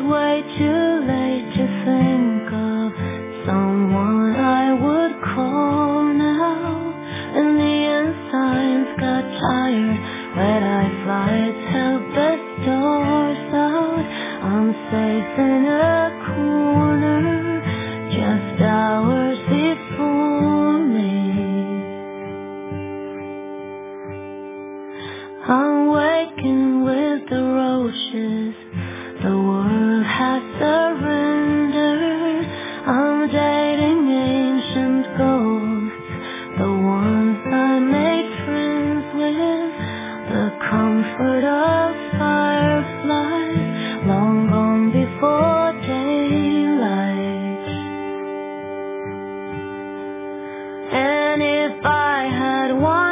way too late to think of someone I would call now. And the ensigns got tired, red-eye flights held the stars out. I'm safe in a corner, just hours before me. I'm waking with the roaches, the world has surrendered. I'm dating ancient ghosts, the ones I made friends with. The comfort of fireflies, long gone before daylight. And if I had one